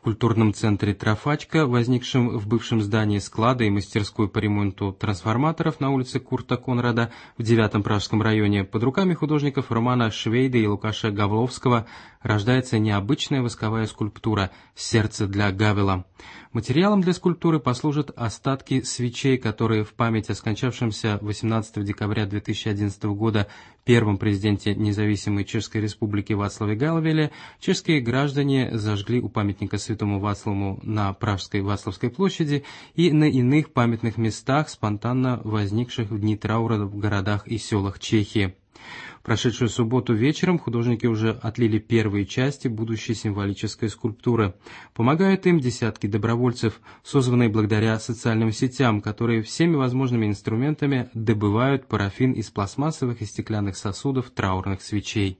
В культурном центре «Трафачка», возникшем в бывшем здании склада и мастерской по ремонту трансформаторов на улице Курта Конрада в 9-м Пражском районе, под руками художников Романа Швейда и Лукаша Гавловского рождается необычная восковая скульптура «Сердце для Гавела». Материалом для скульптуры послужат остатки свечей, которые в память о скончавшемся 18 декабря 2011 года первом президенте независимой Чешской Республики Václavе Gavele чешские граждане зажгли у памятника святому Вацлаву на Пражской Вацлавской площади и на иных памятных местах, спонтанно возникших в дни траура в городах и селах Чехии. В прошедшую субботу вечером художники уже отлили первые части будущей символической скульптуры. Помогают им десятки добровольцев, созванные благодаря социальным сетям, которые всеми возможными инструментами добывают парафин из пластмассовых и стеклянных сосудов траурных свечей.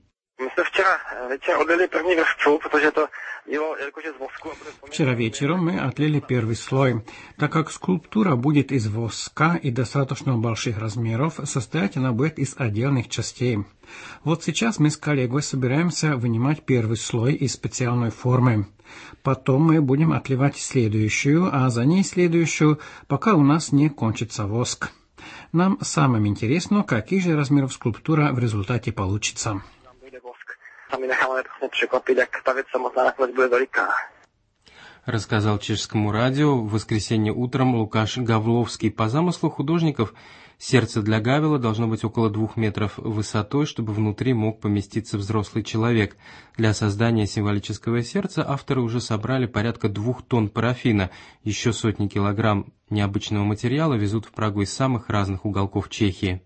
Вчера вечером мы отлили первый слой. Так как скульптура будет из воска и достаточно больших размеров, состоять она будет из отдельных частей. Вот сейчас мы с коллегой собираемся вынимать первый слой из специальной формы. Потом мы будем отливать следующую, а за ней следующую, пока у нас не кончится воск. Нам самым интересно, каких же размеров скульптура в результате получится. Рассказал чешскому радио в воскресенье утром Лукаш Гавловский. По замыслу художников, сердце для Гавела должно быть около 2 метров высотой, чтобы внутри мог поместиться взрослый человек. Для создания символического сердца авторы уже собрали порядка 2 тонн парафина. Еще сотни килограмм необычного материала везут в Прагу из самых разных уголков Чехии.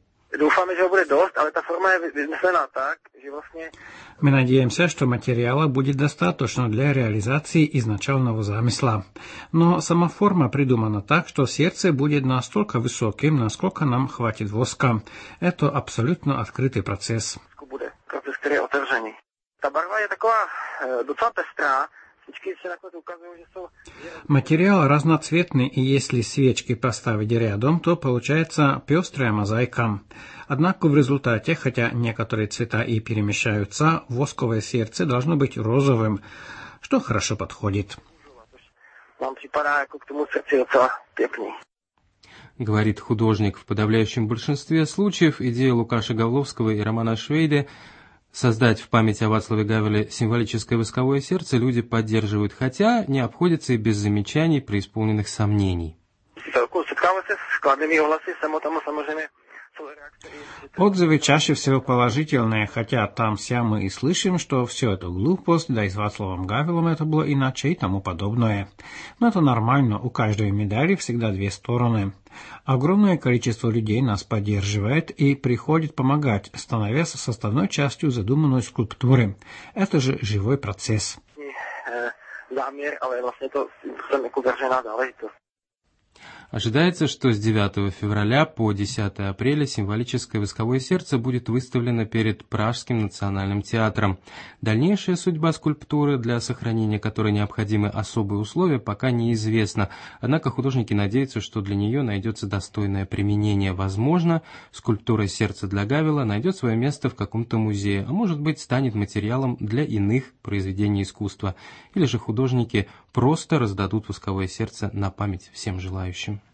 Мы надеемся, что материала будет достаточно для реализации изначального замысла. Но сама форма придумана так, что сердце будет настолько высоким, насколько нам хватит воска. Это абсолютно открытый процесс. Материал разноцветный, и если свечки поставить рядом, то получается пестрая мозаика. Однако в результате, хотя некоторые цвета и перемещаются, восковое сердце должно быть розовым, что хорошо подходит. Говорит художник. В подавляющем большинстве случаев идея Лукаша Гавловского и Романа Швейда создать в память о Václavе Gavele символическое восковое сердце люди поддерживают, хотя не обходится и без замечаний, преисполненных сомнений. Отзывы чаще всего положительные, хотя там-сям мы и слышим, что все это глупость, да и с Václavом Gavelom это было иначе и тому подобное. Но это нормально, у каждой медали всегда 2 стороны. Огромное количество людей нас поддерживает и приходит помогать, становясь составной частью задуманной скульптуры. Это же живой процесс. Ожидается, что с 9 февраля по 10 апреля символическое восковое сердце будет выставлено перед Пражским национальным театром. Дальнейшая судьба скульптуры, для сохранения которой необходимы особые условия, пока неизвестна. Однако художники надеются, что для нее найдется достойное применение. Возможно, скульптура «Сердце для Гавела» найдет свое место в каком-то музее, а может быть станет материалом для иных произведений искусства. Или же художники просто раздадут восковое сердце на память всем желающим.